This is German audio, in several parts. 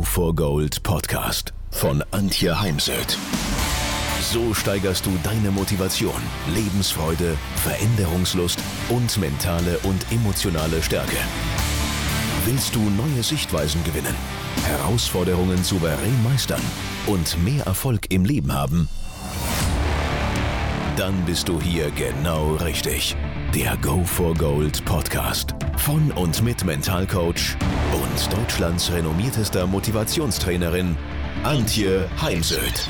for Gold Podcast von Antje Heimsöth. So steigerst du deine Motivation, Lebensfreude, Veränderungslust und mentale und emotionale Stärke. Willst du neue Sichtweisen gewinnen, Herausforderungen souverän meistern und mehr Erfolg im Leben haben? Dann bist du hier genau richtig. Der Go for Gold Podcast von und mit Mentalcoach und Deutschlands renommiertester Motivationstrainerin Antje Heimsöth.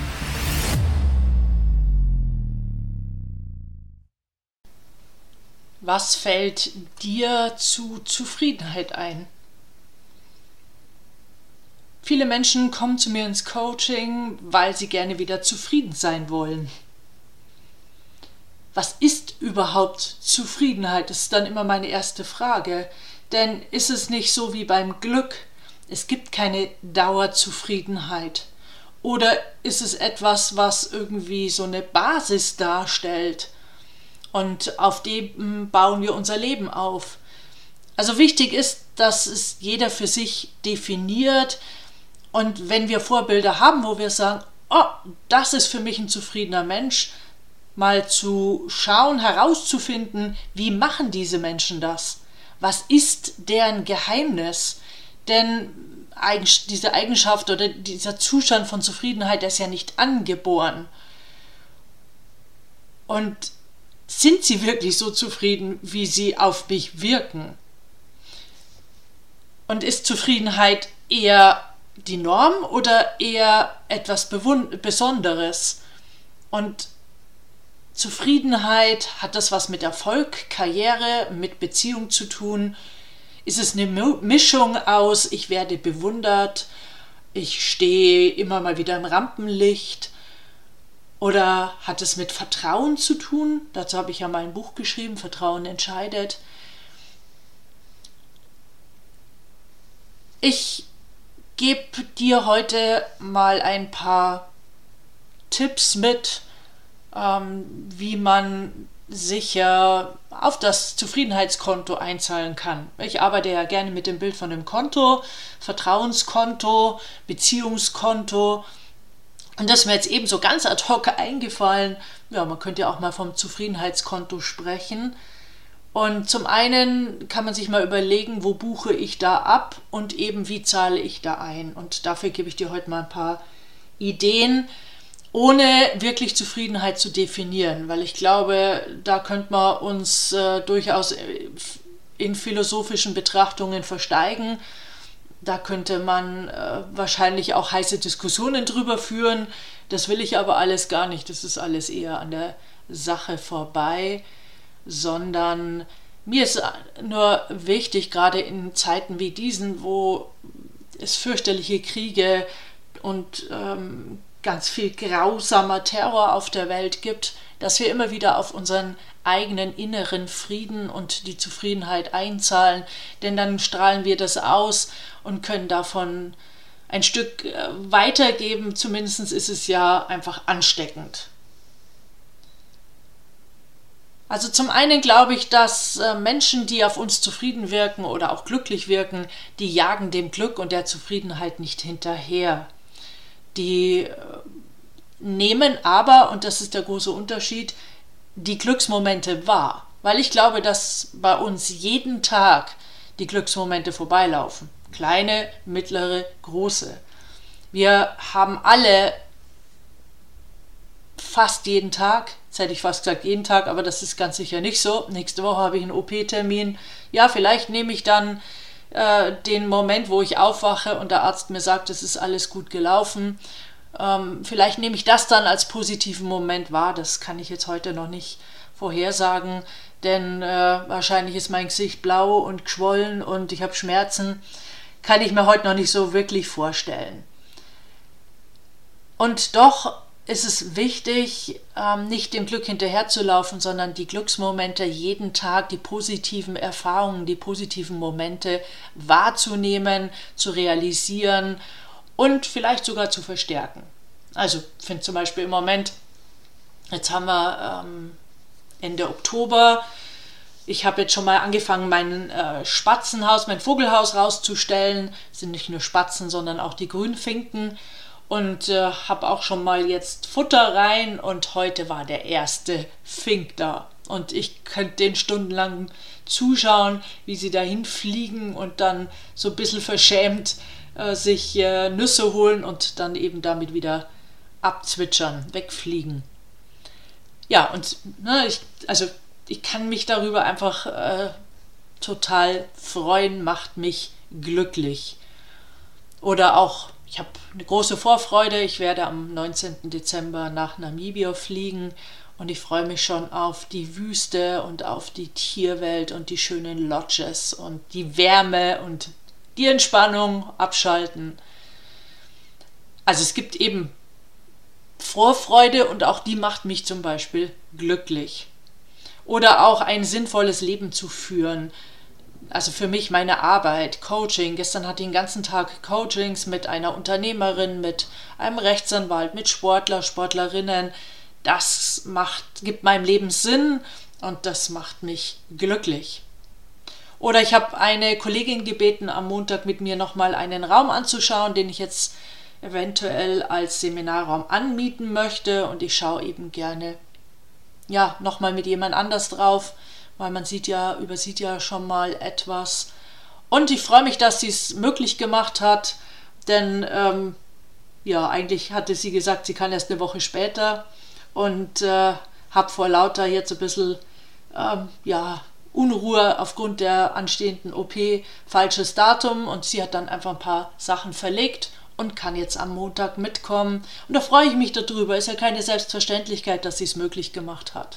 Was fällt dir zu Zufriedenheit ein? Viele Menschen kommen zu mir ins Coaching, weil sie gerne wieder zufrieden sein wollen. Was ist überhaupt Zufriedenheit? Das ist dann immer meine erste Frage. Denn ist es nicht so wie beim Glück? Es gibt keine Dauerzufriedenheit. Oder ist es etwas, was irgendwie so eine Basis darstellt? Und auf dem bauen wir unser Leben auf. Also wichtig ist, dass es jeder für sich definiert. Und wenn wir Vorbilder haben, wo wir sagen, oh, das ist für mich ein zufriedener Mensch, mal zu schauen, herauszufinden, wie machen diese Menschen das? Was ist deren Geheimnis? Denn diese Eigenschaft oder dieser Zustand von Zufriedenheit, der ist ja nicht angeboren. Und sind sie wirklich so zufrieden, wie sie auf mich wirken? Und ist Zufriedenheit eher die Norm oder eher etwas Besonderes? Und Zufriedenheit, hat das was mit Erfolg, Karriere, mit Beziehung zu tun? Ist es eine Mischung aus, ich werde bewundert, ich stehe immer mal wieder im Rampenlicht? Oder hat es mit Vertrauen zu tun? Dazu habe ich ja mal ein Buch geschrieben, Vertrauen entscheidet. Ich gebe dir heute mal ein paar Tipps mit, wie man sicher auf das Zufriedenheitskonto einzahlen kann. Ich arbeite ja gerne mit dem Bild von dem Konto, Vertrauenskonto, Beziehungskonto. Und das ist mir jetzt eben so ganz ad hoc eingefallen. Ja, man könnte ja auch mal vom Zufriedenheitskonto sprechen. Und zum einen kann man sich mal überlegen, wo buche ich da ab und eben wie zahle ich da ein. Und dafür gebe ich dir heute mal ein paar Ideen, ohne wirklich Zufriedenheit zu definieren, weil ich glaube, da könnte man uns durchaus in philosophischen Betrachtungen versteigen. Da könnte man wahrscheinlich auch heiße Diskussionen drüber führen. Das will ich aber alles gar nicht. Das ist alles eher an der Sache vorbei, sondern mir ist nur wichtig, gerade in Zeiten wie diesen, wo es fürchterliche Kriege und ganz viel grausamer Terror auf der Welt gibt, dass wir immer wieder auf unseren eigenen inneren Frieden und die Zufriedenheit einzahlen, denn dann strahlen wir das aus und können davon ein Stück weitergeben. Zumindest ist es ja einfach ansteckend. Also zum einen glaube ich, dass Menschen, die auf uns zufrieden wirken oder auch glücklich wirken, die jagen dem Glück und der Zufriedenheit nicht hinterher. Die nehmen aber, und das ist der große Unterschied, die Glücksmomente wahr. Weil ich glaube, dass bei uns jeden Tag die Glücksmomente vorbeilaufen. Kleine, mittlere, große. Wir haben alle fast jeden Tag, jetzt hätte ich fast gesagt jeden Tag, aber das ist ganz sicher nicht so. Nächste Woche habe ich einen OP-Termin. Ja, vielleicht nehme ich dann den Moment, wo ich aufwache und der Arzt mir sagt, es ist alles gut gelaufen. Vielleicht nehme ich das dann als positiven Moment wahr. Das kann ich jetzt heute noch nicht vorhersagen, denn wahrscheinlich ist mein Gesicht blau und geschwollen und ich habe Schmerzen. Kann ich mir heute noch nicht so wirklich vorstellen. Und doch ist es wichtig, nicht dem Glück hinterherzulaufen, sondern die Glücksmomente jeden Tag, die positiven Erfahrungen, die positiven Momente wahrzunehmen, zu realisieren und vielleicht sogar zu verstärken. Also ich finde zum Beispiel im Moment, jetzt haben wir Ende Oktober, Ich habe jetzt schon mal angefangen, mein Spatzenhaus, mein Vogelhaus rauszustellen. Es sind nicht nur Spatzen, sondern auch die Grünfinken. Und habe auch schon mal jetzt Futter rein und heute war der erste Fink da. Und ich könnte den stundenlang zuschauen, wie sie dahin fliegen und dann so ein bisschen verschämt sich Nüsse holen und dann eben damit wieder abzwitschern, wegfliegen. Ja, und ich kann mich darüber einfach total freuen, macht mich glücklich. Oder auch, ich habe eine große Vorfreude, ich werde am 19. Dezember nach Namibia fliegen und ich freue mich schon auf die Wüste und auf die Tierwelt und die schönen Lodges und die Wärme und die Entspannung, abschalten. Also es gibt eben Vorfreude und auch die macht mich zum Beispiel glücklich. Oder auch ein sinnvolles Leben zu führen. Also für mich meine Arbeit, Coaching. Gestern hatte ich den ganzen Tag Coachings mit einer Unternehmerin, mit einem Rechtsanwalt, mit Sportlerinnen. Das gibt meinem Leben Sinn und das macht mich glücklich. Oder ich habe eine Kollegin gebeten, am Montag mit mir nochmal einen Raum anzuschauen, den ich jetzt eventuell als Seminarraum anmieten möchte und ich schaue eben gerne nochmal mit jemand anders drauf, weil man übersieht ja schon mal etwas. Und ich freue mich, dass sie es möglich gemacht hat, denn eigentlich hatte sie gesagt, sie kann erst eine Woche später und habe vor lauter jetzt ein bisschen Unruhe aufgrund der anstehenden OP falsches Datum und sie hat dann einfach ein paar Sachen verlegt und kann jetzt am Montag mitkommen. Und da freue ich mich darüber. Ist ja keine Selbstverständlichkeit, dass sie es möglich gemacht hat.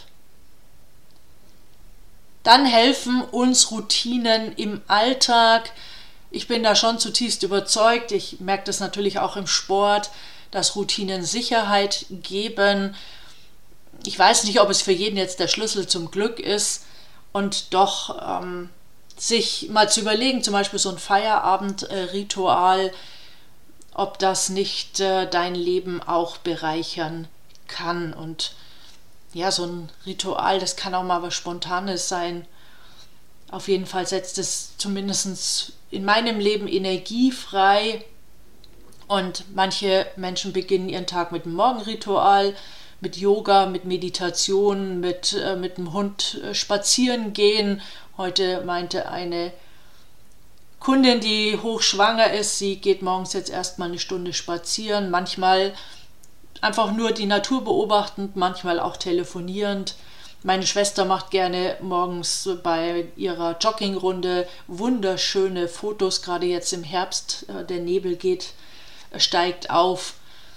Dann helfen uns Routinen im Alltag. Ich bin da schon zutiefst überzeugt. Ich merke das natürlich auch im Sport, dass Routinen Sicherheit geben. Ich weiß nicht, ob es für jeden jetzt der Schlüssel zum Glück ist. Und doch sich mal zu überlegen, zum Beispiel so ein Feierabendritual, ob das nicht dein Leben auch bereichern kann. Und ja, so ein Ritual, das kann auch mal was Spontanes sein. Auf jeden Fall setzt es zumindest in meinem Leben Energie frei. Und manche Menschen beginnen ihren Tag mit einem Morgenritual, mit Yoga, mit Meditation, mit dem Hund spazieren gehen. Heute meinte eine Kundin, die hochschwanger ist, sie geht morgens jetzt erstmal eine Stunde spazieren, manchmal einfach nur die Natur beobachtend, manchmal auch telefonierend. Meine Schwester macht gerne morgens bei ihrer Joggingrunde wunderschöne Fotos, gerade jetzt im Herbst, der Nebel steigt auf.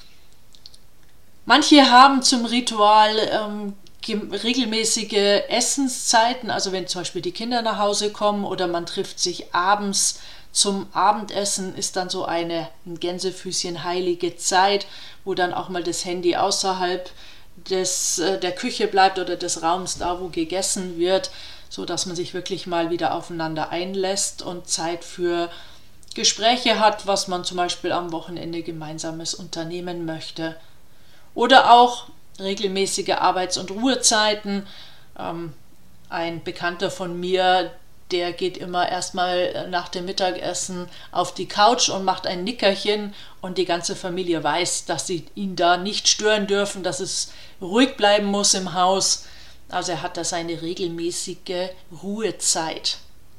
Manche haben zum Ritual regelmäßige Essenszeiten, also wenn zum Beispiel die Kinder nach Hause kommen oder man trifft sich abends zum Abendessen, ist dann so eine in Gänsefüßchen heilige Zeit, wo dann auch mal das Handy außerhalb der Küche bleibt oder des Raums da, wo gegessen wird, so dass man sich wirklich mal wieder aufeinander einlässt und Zeit für Gespräche hat, was man zum Beispiel am Wochenende gemeinsames unternehmen möchte. Oder auch regelmäßige Arbeits- und Ruhezeiten. Ein Bekannter von mir, der geht immer erstmal nach dem Mittagessen auf die Couch und macht ein Nickerchen und die ganze Familie weiß, dass sie ihn da nicht stören dürfen, dass es ruhig bleiben muss im Haus. Also er hat da seine regelmäßige Ruhezeit.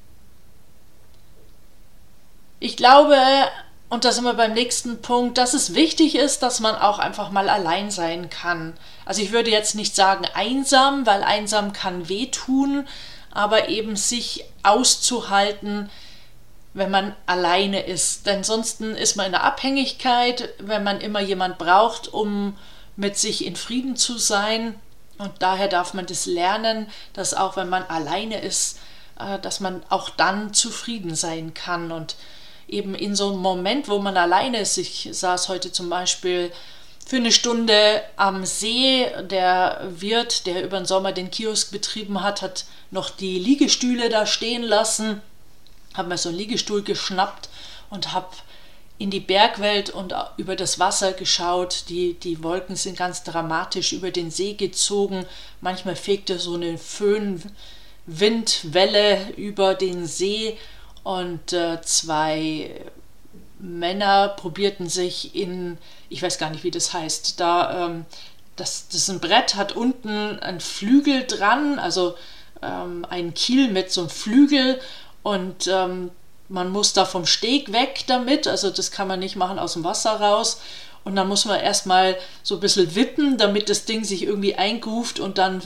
Ich glaube, und da sind wir beim nächsten Punkt, dass es wichtig ist, dass man auch einfach mal allein sein kann. Also ich würde jetzt nicht sagen einsam, weil einsam kann wehtun, aber eben sich auszuhalten, wenn man alleine ist. Denn sonst ist man in der Abhängigkeit, wenn man immer jemand braucht, um mit sich in Frieden zu sein. Und daher darf man das lernen, dass auch wenn man alleine ist, dass man auch dann zufrieden sein kann. Und eben in so einem Moment, wo man alleine ist, ich saß heute zum Beispiel für eine Stunde am See, der Wirt, der über den Sommer den Kiosk betrieben hat, hat noch die Liegestühle da stehen lassen, habe mir so einen Liegestuhl geschnappt und habe in die Bergwelt und über das Wasser geschaut. Die Wolken sind ganz dramatisch über den See gezogen. Manchmal fegte so eine Föhn Windwelle über den See und 2 Männer probierten sich ich weiß gar nicht, wie das heißt, das ist ein Brett, hat unten einen Flügel dran, also einen Kiel mit so einem Flügel und man muss da vom Steg weg damit, also das kann man nicht machen aus dem Wasser raus. Und dann muss man erstmal so ein bisschen wippen, damit das Ding sich irgendwie eingruft und dann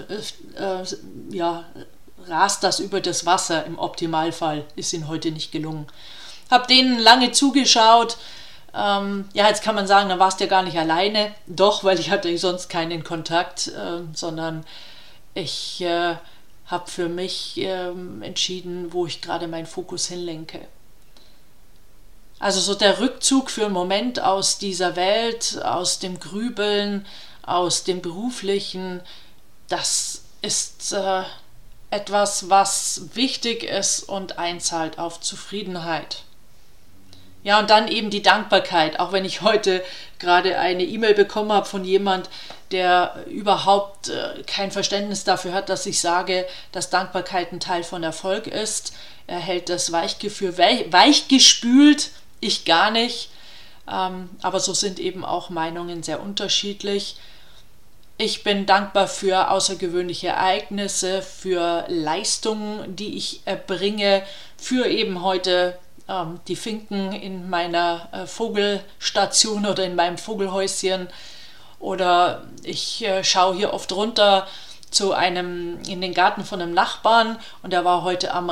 rast das über das Wasser im Optimalfall. Ist ihnen heute nicht gelungen. Hab denen lange zugeschaut. Jetzt kann man sagen, dann warst du ja gar nicht alleine. Doch, weil ich hatte sonst keinen Kontakt, sondern ich habe für mich entschieden, wo ich gerade meinen Fokus hinlenke. Also so der Rückzug für einen Moment aus dieser Welt, aus dem Grübeln, aus dem Beruflichen, das ist etwas, was wichtig ist und einzahlt auf Zufriedenheit. Ja, und dann eben die Dankbarkeit, auch wenn ich heute gerade eine E-Mail bekommen habe von jemand, der überhaupt kein Verständnis dafür hat, dass ich sage, dass Dankbarkeit ein Teil von Erfolg ist. Er hält das weichgespült, ich gar nicht. Aber so sind eben auch Meinungen sehr unterschiedlich. Ich bin dankbar für außergewöhnliche Ereignisse, für Leistungen, die ich erbringe, für eben heute die Finken in meiner Vogelstation oder in meinem Vogelhäuschen. Oder ich schaue hier oft runter in den Garten von einem Nachbarn und der war heute am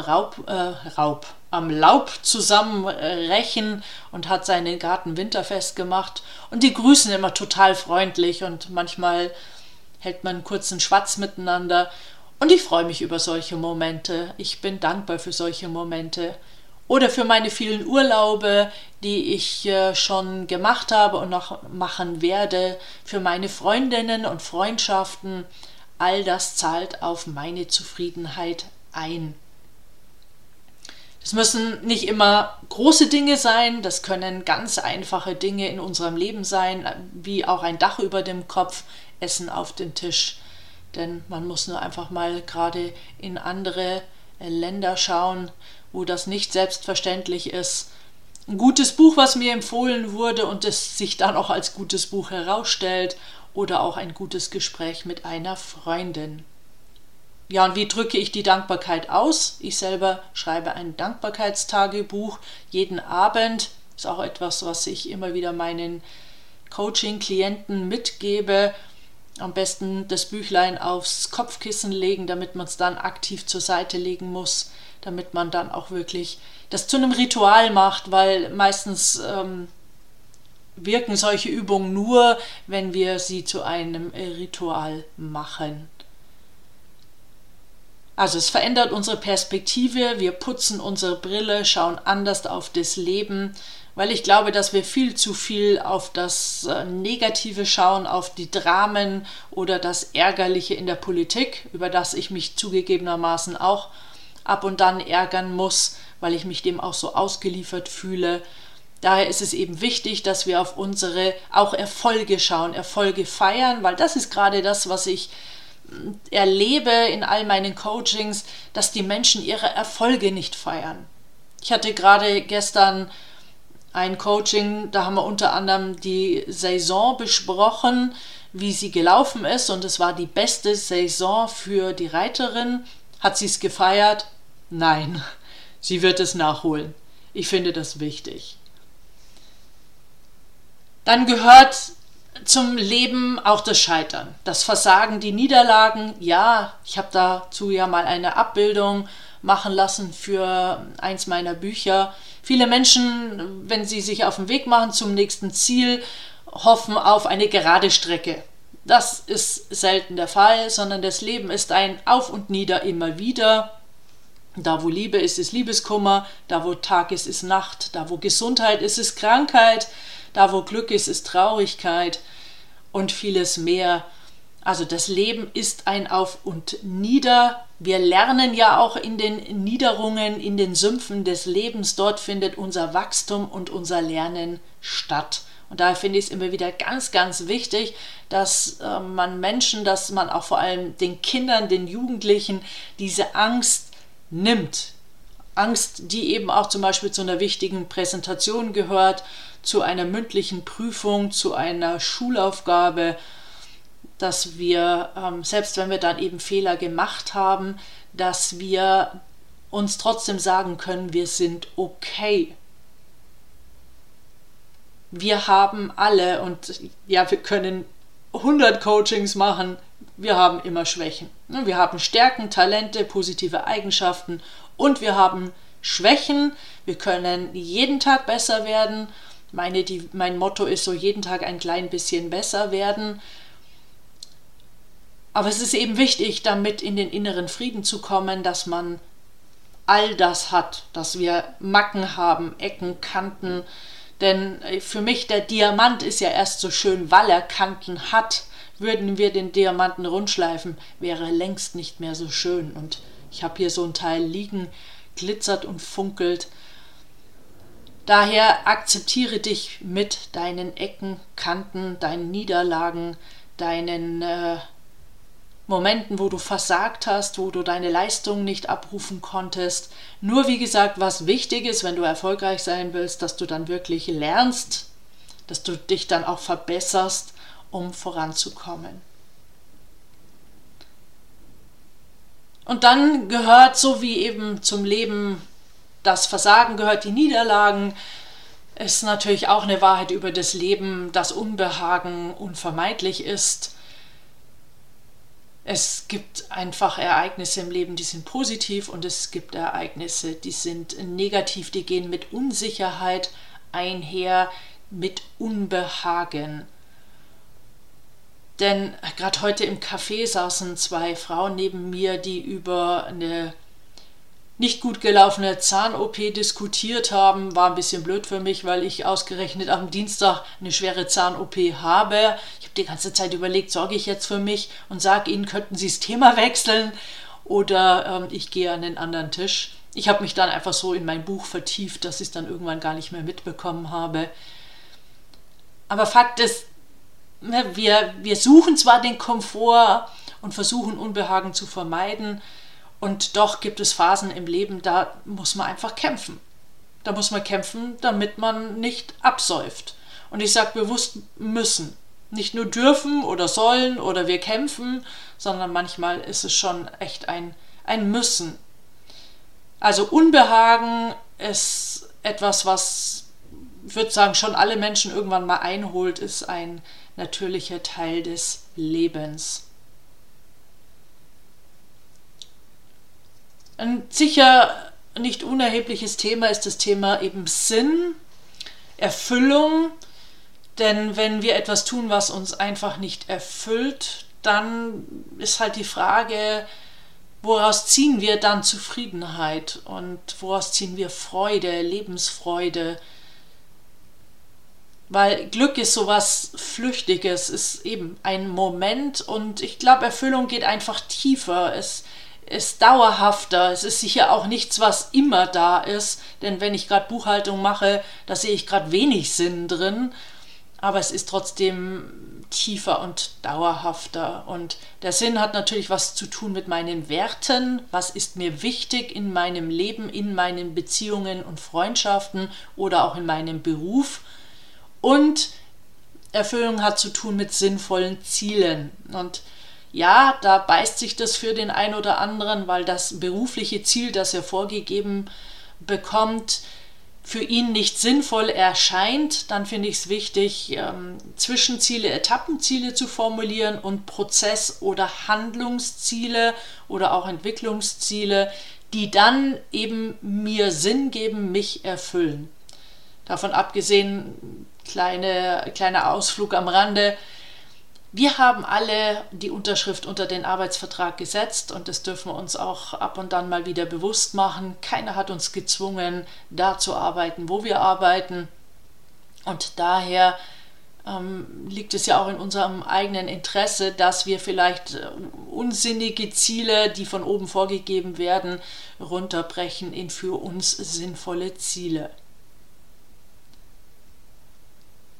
Laub zusammenrechen und hat seinen Garten winterfest gemacht. Und die grüßen immer total freundlich und manchmal hält man einen kurzen Schwatz miteinander. Und ich freue mich über solche Momente. Ich bin dankbar für solche Momente. Oder für meine vielen Urlaube, die ich schon gemacht habe und noch machen werde, für meine Freundinnen und Freundschaften. All das zahlt auf meine Zufriedenheit ein. Es müssen nicht immer große Dinge sein, das können ganz einfache Dinge in unserem Leben sein, wie auch ein Dach über dem Kopf, Essen auf den Tisch. Denn man muss nur einfach mal gerade in andere Länder schauen, wo das nicht selbstverständlich ist. Ein gutes Buch, was mir empfohlen wurde und es sich dann auch als gutes Buch herausstellt, oder auch ein gutes Gespräch mit einer Freundin. Ja, und wie drücke ich die Dankbarkeit aus? Ich selber schreibe ein Dankbarkeitstagebuch jeden Abend. Ist auch etwas, was ich immer wieder meinen Coaching-Klienten mitgebe. Am besten das Büchlein aufs Kopfkissen legen, damit man es dann aktiv zur Seite legen muss, damit man dann auch wirklich das zu einem Ritual macht, weil meistens wirken solche Übungen nur, wenn wir sie zu einem Ritual machen. Also es verändert unsere Perspektive, wir putzen unsere Brille, schauen anders auf das Leben, weil ich glaube, dass wir viel zu viel auf das Negative schauen, auf die Dramen oder das Ärgerliche in der Politik, über das ich mich zugegebenermaßen auch ab und dann ärgern muss, weil ich mich dem auch so ausgeliefert fühle. Daher ist es eben wichtig, dass wir auf unsere auch Erfolge schauen, Erfolge feiern, weil das ist gerade das, was ich erlebe in all meinen Coachings, dass die Menschen ihre Erfolge nicht feiern. Ich hatte gerade gestern ein Coaching, da haben wir unter anderem die Saison besprochen, wie sie gelaufen ist und es war die beste Saison für die Reiterin. Hat sie es gefeiert? Nein, sie wird es nachholen. Ich finde das wichtig. Dann gehört zum Leben auch das Scheitern, das Versagen, die Niederlagen. Ja, ich habe dazu ja mal eine Abbildung machen lassen für eins meiner Bücher. Viele Menschen, wenn sie sich auf den Weg machen zum nächsten Ziel, hoffen auf eine gerade Strecke. Das ist selten der Fall, sondern das Leben ist ein Auf und Nieder immer wieder. Da wo Liebe ist, ist Liebeskummer. Da wo Tag ist, ist Nacht. Da wo Gesundheit ist, ist Krankheit. Da wo Glück ist, ist Traurigkeit und vieles mehr. Also das Leben ist ein Auf und Nieder. Wir lernen ja auch in den Niederungen, in den Sümpfen des Lebens. Dort findet unser Wachstum und unser Lernen statt. Und daher finde ich es immer wieder ganz, ganz wichtig, dass dass man auch vor allem den Kindern, den Jugendlichen diese Angst nimmt. Angst, die eben auch zum Beispiel zu einer wichtigen Präsentation gehört, zu einer mündlichen Prüfung, zu einer Schulaufgabe, dass wir, selbst wenn wir dann eben Fehler gemacht haben, dass wir uns trotzdem sagen können, wir sind okay. Wir haben alle, und ja, wir können 100 Coachings machen, wir haben immer Schwächen. Wir haben Stärken, Talente, positive Eigenschaften und wir haben Schwächen. Wir können jeden Tag besser werden. Mein Motto ist so, jeden Tag ein klein bisschen besser werden. Aber es ist eben wichtig, damit in den inneren Frieden zu kommen, dass man all das hat, dass wir Macken haben, Ecken, Kanten. Denn für mich, der Diamant ist ja erst so schön, weil er Kanten hat. Würden wir den Diamanten rundschleifen, wäre er längst nicht mehr so schön. Und ich habe hier so ein Teil liegen, glitzert und funkelt. Daher akzeptiere dich mit deinen Ecken, Kanten, deinen Niederlagen, deinen Momenten, wo du versagt hast, wo du deine Leistung nicht abrufen konntest. Nur wie gesagt, was wichtig ist, wenn du erfolgreich sein willst, dass du dann wirklich lernst, dass du dich dann auch verbesserst, um voranzukommen. Und dann gehört, so wie eben zum Leben das Versagen gehört, die Niederlagen, ist natürlich auch eine Wahrheit über das Leben, dass Unbehagen unvermeidlich ist. Es gibt einfach Ereignisse im Leben, die sind positiv und es gibt Ereignisse, die sind negativ, die gehen mit Unsicherheit einher, mit Unbehagen. Denn gerade heute im Café saßen 2 Frauen neben mir, die über eine nicht gut gelaufene Zahn-OP diskutiert haben. War ein bisschen blöd für mich, weil ich ausgerechnet am Dienstag eine schwere Zahn-OP habe. Ich habe die ganze Zeit überlegt, sorge ich jetzt für mich und sage ihnen, könnten sie das Thema wechseln oder ich gehe an den anderen Tisch. Ich habe mich dann einfach so in mein Buch vertieft, dass ich es dann irgendwann gar nicht mehr mitbekommen habe. Aber Fakt ist, wir suchen zwar den Komfort und versuchen Unbehagen zu vermeiden, und doch gibt es Phasen im Leben, da muss man einfach kämpfen. Da muss man kämpfen, damit man nicht absäuft. Und ich sage bewusst müssen. Nicht nur dürfen oder sollen oder wir kämpfen, sondern manchmal ist es schon echt ein Müssen. Also Unbehagen ist etwas, was, ich würde sagen, schon alle Menschen irgendwann mal einholt, ist ein natürlicher Teil des Lebens. Ein sicher nicht unerhebliches Thema ist das Thema eben Sinn, Erfüllung. Denn wenn wir etwas tun, was uns einfach nicht erfüllt, dann ist halt die Frage, woraus ziehen wir dann Zufriedenheit und woraus ziehen wir Freude, Lebensfreude? Weil Glück ist sowas Flüchtiges, ist eben ein Moment und ich glaube, Erfüllung geht einfach tiefer. Es ist dauerhafter, es ist sicher auch nichts, was immer da ist, denn wenn ich gerade Buchhaltung mache, da sehe ich gerade wenig Sinn drin, aber es ist trotzdem tiefer und dauerhafter und der Sinn hat natürlich was zu tun mit meinen Werten, was ist mir wichtig in meinem Leben, in meinen Beziehungen und Freundschaften oder auch in meinem Beruf und Erfüllung hat zu tun mit sinnvollen Zielen und ja, da beißt sich das für den einen oder anderen, weil das berufliche Ziel, das er vorgegeben bekommt, für ihn nicht sinnvoll erscheint. Dann finde ich es wichtig, Zwischenziele, Etappenziele zu formulieren und Prozess- oder Handlungsziele oder auch Entwicklungsziele, die dann eben mir Sinn geben, mich erfüllen. Davon abgesehen, kleiner Ausflug am Rande, wir haben alle die Unterschrift unter den Arbeitsvertrag gesetzt und das dürfen wir uns auch ab und dann mal wieder bewusst machen. Keiner hat uns gezwungen, da zu arbeiten, wo wir arbeiten. Und daher liegt es ja auch in unserem eigenen Interesse, dass wir vielleicht unsinnige Ziele, die von oben vorgegeben werden, runterbrechen in für uns sinnvolle Ziele.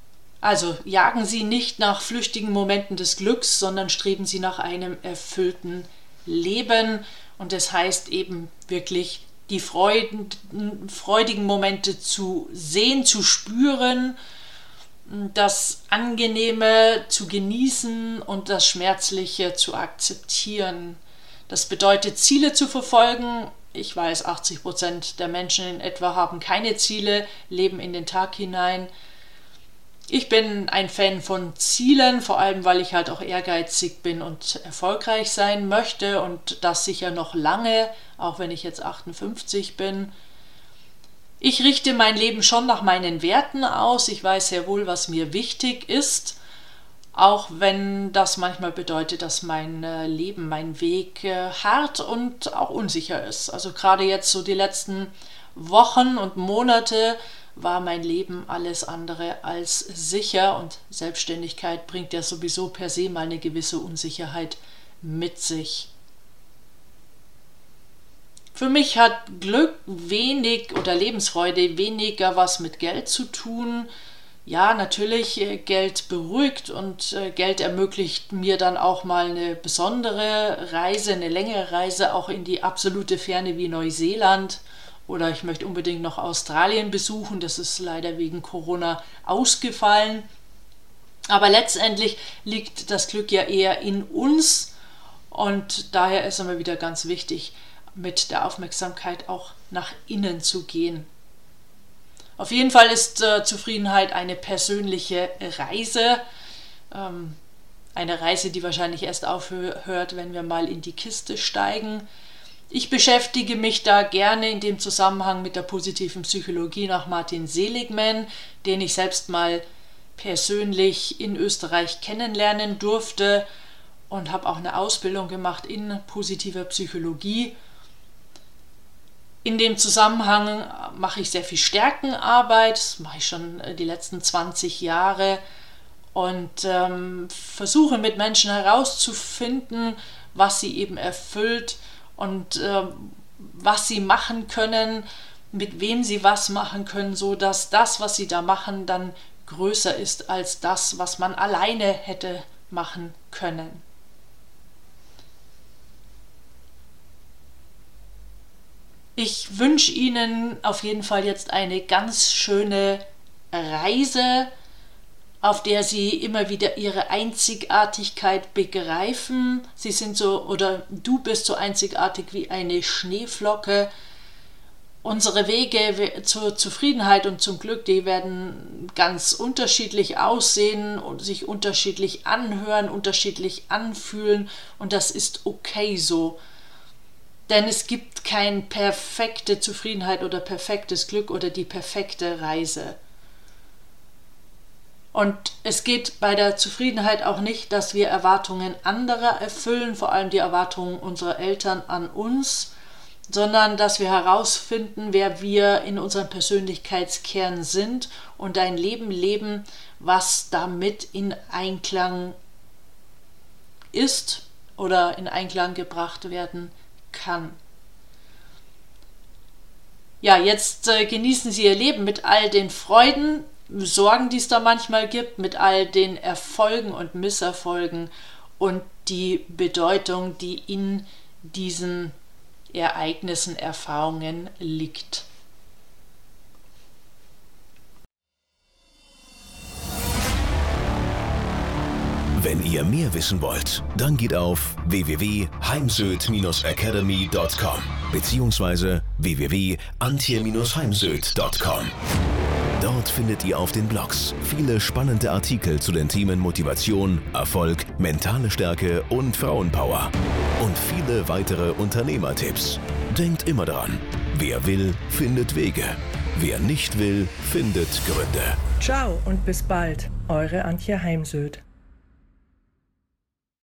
Also jagen Sie nicht nach flüchtigen Momenten des Glücks, sondern streben Sie nach einem erfüllten Leben. Und das heißt eben wirklich, die freudigen Momente zu sehen, zu spüren, das Angenehme zu genießen und das Schmerzliche zu akzeptieren. Das bedeutet, Ziele zu verfolgen. Ich weiß, 80% der Menschen in etwa haben keine Ziele, leben in den Tag hinein. Ich bin ein Fan von Zielen, vor allem weil ich halt auch ehrgeizig bin und erfolgreich sein möchte und das sicher noch lange, auch wenn ich jetzt 58 bin. Ich richte mein Leben schon nach meinen Werten aus. Ich weiß sehr wohl, was mir wichtig ist, auch wenn das manchmal bedeutet, dass mein Leben, mein Weg hart und auch unsicher ist. Also gerade jetzt so die letzten Wochen und Monate war mein Leben alles andere als sicher und Selbstständigkeit bringt ja sowieso per se mal eine gewisse Unsicherheit mit sich. Für mich hat Glück wenig oder Lebensfreude weniger was mit Geld zu tun. Ja, natürlich, Geld beruhigt und Geld ermöglicht mir dann auch mal eine besondere Reise, eine längere Reise, auch in die absolute Ferne wie Neuseeland. Oder ich möchte unbedingt noch Australien besuchen, das ist leider wegen Corona ausgefallen. Aber letztendlich liegt das Glück ja eher in uns und daher ist es immer wieder ganz wichtig, mit der Aufmerksamkeit auch nach innen zu gehen. Auf jeden Fall ist Zufriedenheit eine persönliche Reise. Eine Reise, die wahrscheinlich erst aufhört, wenn wir mal in die Kiste steigen. Ich beschäftige mich da gerne in dem Zusammenhang mit der positiven Psychologie nach Martin Seligman, den ich selbst mal persönlich in Österreich kennenlernen durfte und habe auch eine Ausbildung gemacht in positiver Psychologie. In dem Zusammenhang mache ich sehr viel Stärkenarbeit, das mache ich schon die letzten 20 Jahre und versuche mit Menschen herauszufinden, was sie eben erfüllt und was sie machen können, mit wem sie was machen können, so dass das, was sie da machen, dann größer ist als das, was man alleine hätte machen können. Ich wünsche Ihnen auf jeden Fall jetzt eine ganz schöne Reise, auf der Sie immer wieder Ihre Einzigartigkeit begreifen. Sie sind so, oder du bist so einzigartig wie eine Schneeflocke. Unsere Wege zur Zufriedenheit und zum Glück, die werden ganz unterschiedlich aussehen und sich unterschiedlich anhören, unterschiedlich anfühlen und das ist okay so. Denn es gibt keine perfekte Zufriedenheit oder perfektes Glück oder die perfekte Reise. Und es geht bei der Zufriedenheit auch nicht, dass wir Erwartungen anderer erfüllen, vor allem die Erwartungen unserer Eltern an uns, sondern dass wir herausfinden, wer wir in unserem Persönlichkeitskern sind und ein Leben leben, was damit in Einklang ist oder in Einklang gebracht werden kann. Ja, jetzt genießen Sie Ihr Leben mit all den Freuden, Sorgen, die es da manchmal gibt, mit all den Erfolgen und Misserfolgen und die Bedeutung, die in diesen Ereignissen, Erfahrungen liegt. Wenn ihr mehr wissen wollt, dann geht auf www.heimsöd-academy.com bzw. www.antje-heimsöd.com. Dort findet ihr auf den Blogs viele spannende Artikel zu den Themen Motivation, Erfolg, mentale Stärke und Frauenpower. Und viele weitere Unternehmertipps. Denkt immer daran, wer will, findet Wege. Wer nicht will, findet Gründe. Ciao und bis bald, eure Antje Heimsöd.